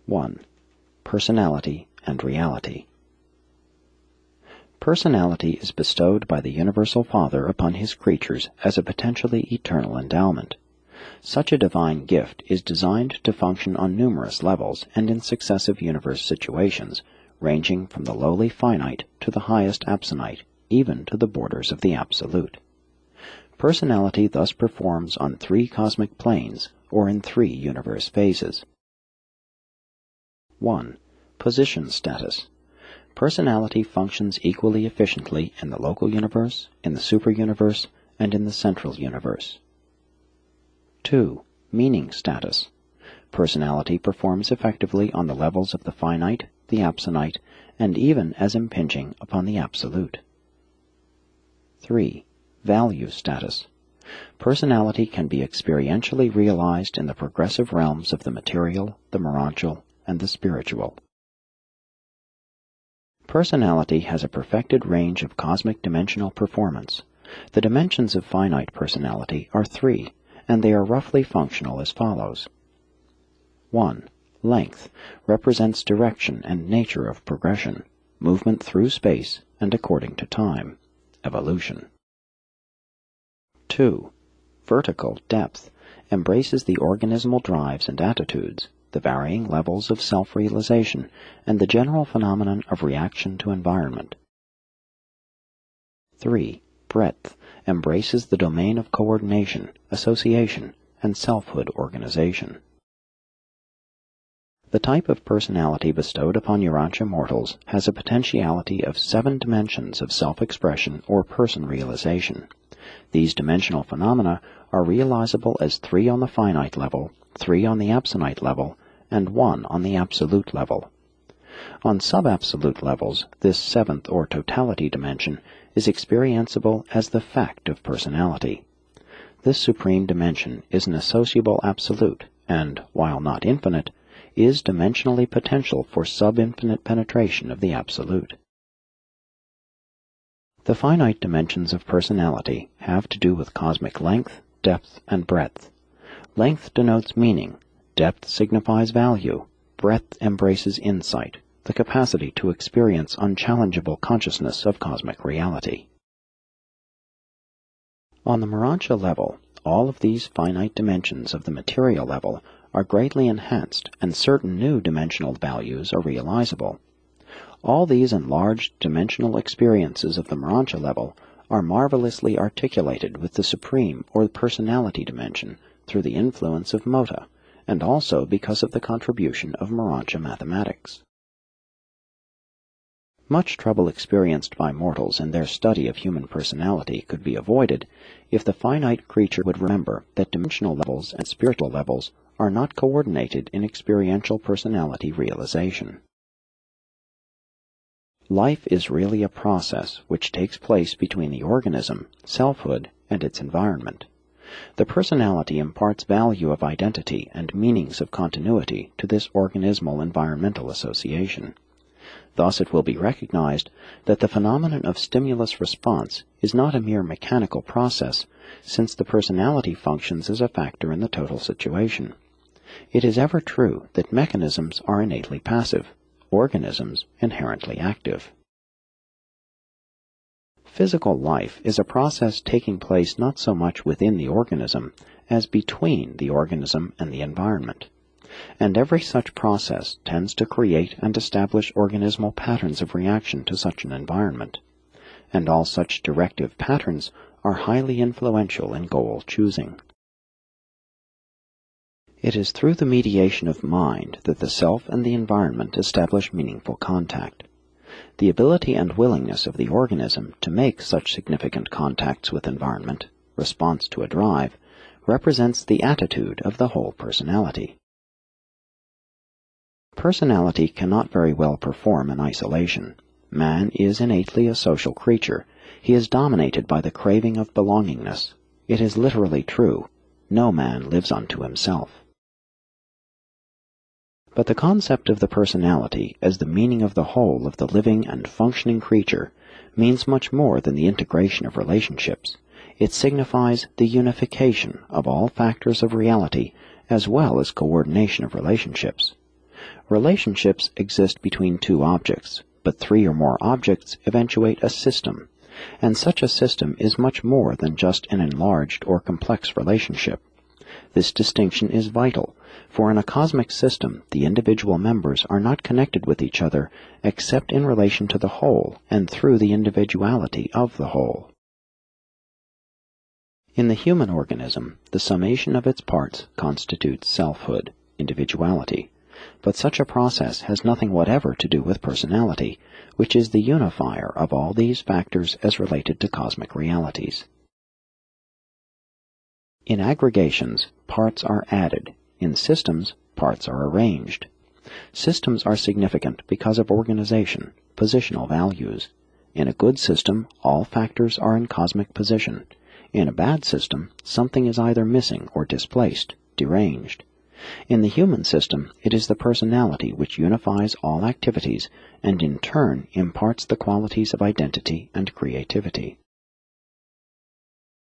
1. Personality and reality. Personality is bestowed by the Universal Father upon His creatures as a potentially eternal endowment. Such a divine gift is designed to function on numerous levels and in successive universe situations, ranging from the lowly finite to the highest absonite, even to the borders of the absolute. Personality thus performs on 3 cosmic planes, or in 3 universe phases. 1. Position status. Personality functions equally efficiently in the local universe, in the superuniverse, and in the central universe. 2. Meaning status. Personality performs effectively on the levels of the finite, the absonite, and even as impinging upon the absolute. 3. Value status. Personality can be experientially realized in the progressive realms of the material, the morontial, and the spiritual. Personality has a perfected range of cosmic dimensional performance. The dimensions of finite personality are 3, and they are roughly functional as follows. 1. Length represents direction and nature of progression, movement through space and according to time, evolution. 2. Vertical depth embraces the organismal drives and attitudes, the varying levels of self-realization, and the general phenomenon of reaction to environment. 3. Breadth embraces the domain of coordination, association, and selfhood organization. The type of personality bestowed upon Urantia mortals has a potentiality of 7 dimensions of self-expression or person realization. These dimensional phenomena are realizable as 3 on the finite level, 3 on the absonite level, and 1 on the absolute level. On sub-absolute levels, this 7th or totality dimension is experienceable as the fact of personality. This supreme dimension is an associable absolute, and, while not infinite, is dimensionally potential for sub-infinite penetration of the absolute. The finite dimensions of personality have to do with cosmic length, depth, and breadth. Length denotes meaning, depth signifies value, breadth embraces insight, the capacity to experience unchallengeable consciousness of cosmic reality. On the morontia level, all of these finite dimensions of the material level are greatly enhanced, and certain new dimensional values are realizable. All these enlarged dimensional experiences of the morontia level are marvelously articulated with the supreme or the personality dimension through the influence of Mota, and also because of the contribution of morontia mathematics. Much trouble experienced by mortals in their study of human personality could be avoided if the finite creature would remember that dimensional levels and spiritual levels are not coordinated in experiential personality realization. Life is really a process which takes place between the organism, selfhood, and its environment. The personality imparts value of identity and meanings of continuity to this organismal environmental association. Thus it will be recognized that the phenomenon of stimulus response is not a mere mechanical process, since the personality functions as a factor in the total situation. It is ever true that mechanisms are innately passive, organisms inherently active. Physical life is a process taking place not so much within the organism as between the organism and the environment. And every such process tends to create and establish organismal patterns of reaction to such an environment. And all such directive patterns are highly influential in goal choosing. It is through the mediation of mind that the self and the environment establish meaningful contact. The ability and willingness of the organism to make such significant contacts with environment, response to a drive, represents the attitude of the whole personality. Personality cannot very well perform in isolation. Man is innately a social creature. He is dominated by the craving of belongingness. It is literally true, no man lives unto himself. But the concept of the personality as the meaning of the whole of the living and functioning creature means much more than the integration of relationships. It signifies the unification of all factors of reality as well as coordination of relationships. Relationships exist between two objects, but three or more objects eventuate a system, and such a system is much more than just an enlarged or complex relationship. This distinction is vital, for in a cosmic system the individual members are not connected with each other except in relation to the whole and through the individuality of the whole. In the human organism, the summation of its parts constitutes selfhood, individuality, but such a process has nothing whatever to do with personality, which is the unifier of all these factors as related to cosmic realities. In aggregations, parts are added. In systems, parts are arranged. Systems are significant because of organization, positional values. In a good system, all factors are in cosmic position. In a bad system, something is either missing or displaced, deranged. In the human system, it is the personality which unifies all activities and in turn imparts the qualities of identity and creativity.